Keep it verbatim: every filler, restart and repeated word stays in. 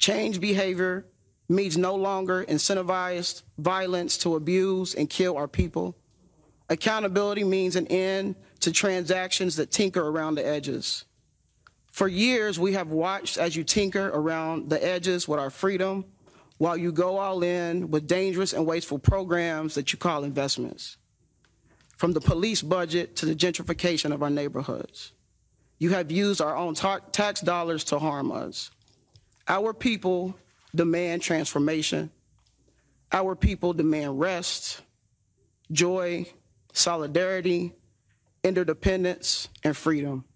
Change behavior means no longer incentivized violence to abuse and kill our people. Accountability means an end to transactions that tinker around the edges. For years, we have watched as you tinker around the edges with our freedom while you go all in with dangerous and wasteful programs that you call investments. From the police budget to the gentrification of our neighborhoods. You have used our own ta- tax dollars to harm us. Our people demand transformation. Our people demand rest, joy, solidarity, interdependence, and freedom.